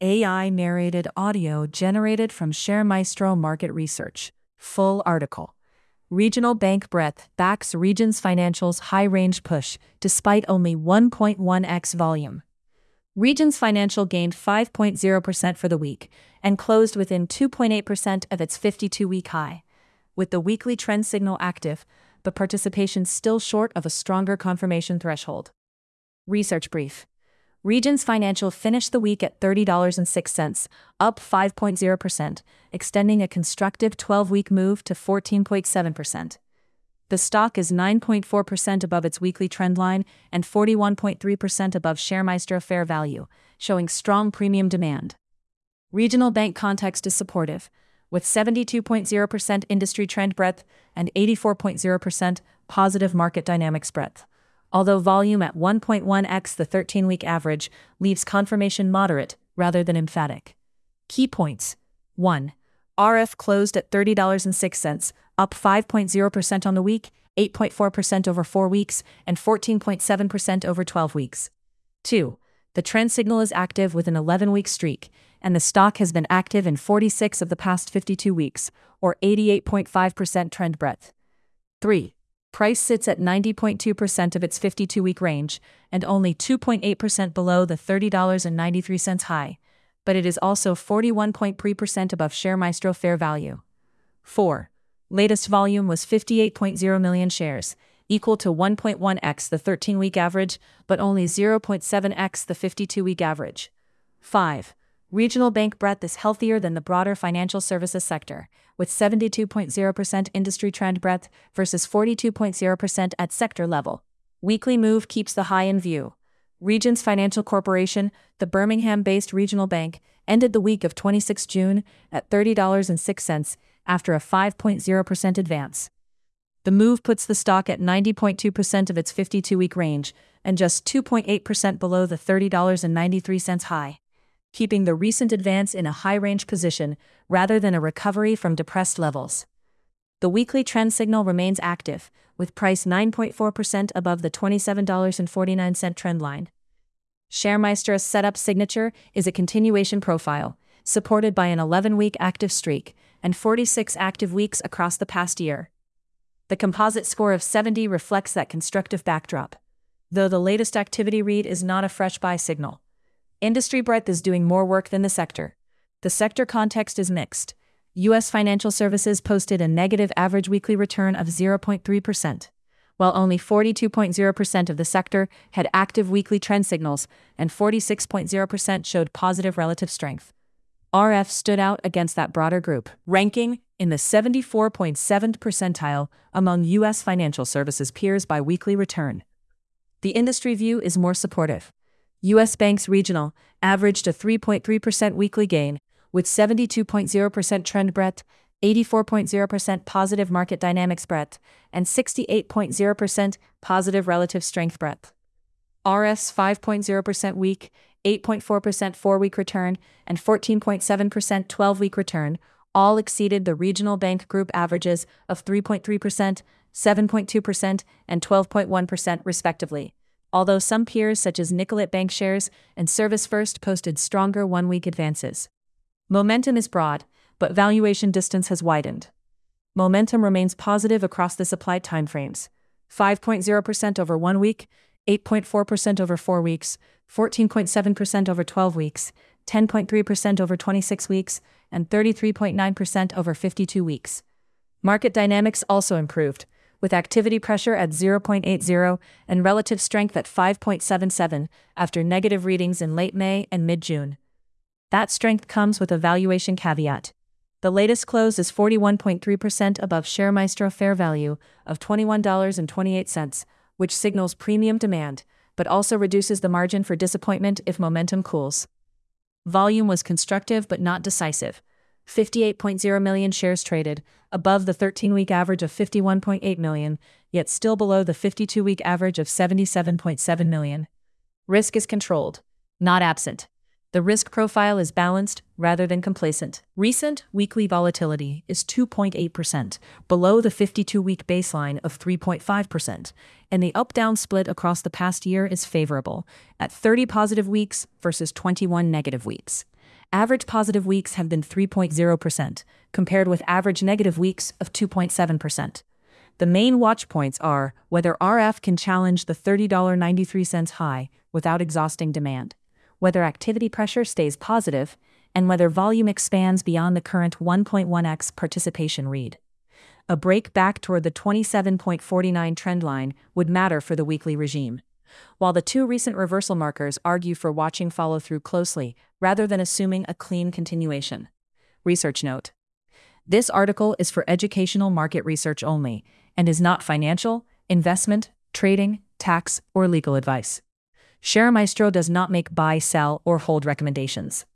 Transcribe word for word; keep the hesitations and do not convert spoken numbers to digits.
A I-narrated audio generated from ShareMaestro Market Research. Full article. Regional bank breadth backs Regions Financial's high-range push, despite only one point one x volume. Regions Financial gained five point zero percent for the week and closed within two point eight percent of its fifty-two-week high. With the weekly trend signal active, but participation still short of a stronger confirmation threshold. Research brief. Regions Financial finished the week at thirty dollars and six cents, up five point zero percent, extending a constructive twelve-week move to fourteen point seven percent. The stock is nine point four percent above its weekly trend line and forty-one point three percent above ShareMaestro fair value, showing strong premium demand. Regional bank context is supportive, with seventy-two point zero percent industry trend breadth and eighty-four point zero percent positive market dynamics breadth. Although volume at one point one x the thirteen-week average leaves confirmation moderate rather than emphatic. Key points. one. R F closed at thirty dollars and six cents, up five point zero percent on the week, eight point four percent over four weeks, and fourteen point seven percent over twelve weeks. two. The trend signal is active with an eleven-week streak, and the stock has been active in forty-six of the past fifty-two weeks, or eighty-eight point five percent trend breadth. three. Price sits at ninety point two percent of its fifty-two-week range and only two point eight percent below the thirty dollars and ninety-three cents high, but it is also forty-one point three percent above ShareMaestro fair value. four. Latest volume was fifty-eight point zero million shares, equal to one point one x the thirteen-week average, but only zero point seven x the fifty-two-week average. five. Regional bank breadth is healthier than the broader financial services sector, with seventy-two point zero percent industry trend breadth versus forty-two point zero percent at sector level. Weekly move keeps the high in view. Regions Financial Corporation, the Birmingham-based regional bank, ended the week of the twenty-sixth of June at thirty dollars and six cents after a five point zero percent advance. The move puts the stock at ninety point two percent of its fifty-two-week range and just two point eight percent below the thirty dollars and ninety-three cents high, keeping the recent advance in a high-range position rather than a recovery from depressed levels. The weekly trend signal remains active, with price nine point four percent above the twenty-seven dollars and forty-nine cents trend line. ShareMaestro's setup signature is a continuation profile, supported by an eleven-week active streak and forty-six active weeks across the past year. The composite score of seventy reflects that constructive backdrop, though the latest activity read is not a fresh buy signal. Industry breadth is doing more work than the sector. The sector context is mixed. U S financial services posted a negative average weekly return of zero point three percent, while only forty-two point zero percent of the sector had active weekly trend signals and forty-six point zero percent showed positive relative strength. R F stood out against that broader group, ranking in the seventy-four point seventh percentile among U S financial services peers by weekly return. The industry view is more supportive. U S Banks Regional averaged a three point three percent weekly gain, with seventy-two point zero percent trend breadth, eighty-four point zero percent positive market dynamics breadth, and sixty-eight point zero percent positive relative strength breadth. R F's five point zero percent week, eight point four percent four-week return, and fourteen point seven percent twelve-week return all exceeded the regional bank group averages of three point three percent, seven point two percent, and twelve point one percent respectively, although some peers such as Nicolet Bankshares and Service First posted stronger one-week advances. Momentum is broad, but valuation distance has widened. Momentum remains positive across the supplied timeframes: five point zero percent over one week, eight point four percent over four weeks, fourteen point seven percent over twelve weeks, ten point three percent over twenty-six weeks, and thirty-three point nine percent over fifty-two weeks. Market dynamics also improved, with activity pressure at zero point eight zero and relative strength at five point seven seven after negative readings in late May and mid-June. That strength comes with a valuation caveat. The latest close is forty-one point three percent above ShareMaestro fair value of twenty-one dollars and twenty-eight cents, which signals premium demand, but also reduces the margin for disappointment if momentum cools. Volume was constructive but not decisive. fifty-eight point zero million shares traded, above the thirteen-week average of fifty-one point eight million, yet still below the fifty-two-week average of seventy-seven point seven million. Risk is controlled, not absent. The risk profile is balanced rather than complacent. Recent weekly volatility is two point eight percent, below the fifty-two-week baseline of three point five percent, and the up-down split across the past year is favorable, at thirty positive weeks versus twenty-one negative weeks. Average positive weeks have been three point zero percent, compared with average negative weeks of two point seven percent. The main watch points are whether R F can challenge the thirty dollars and ninety-three cents high without exhausting demand, whether activity pressure stays positive, and whether volume expands beyond the current one point one x participation read. A break back toward the twenty-seven point four nine trend line would matter for the weekly regime. While the two recent reversal markers argue for watching follow-through closely rather than assuming a clean continuation. Research note: this article is for educational market research only and is not financial, investment, trading, tax, or legal advice. ShareMaestro does not make buy, sell, or hold recommendations.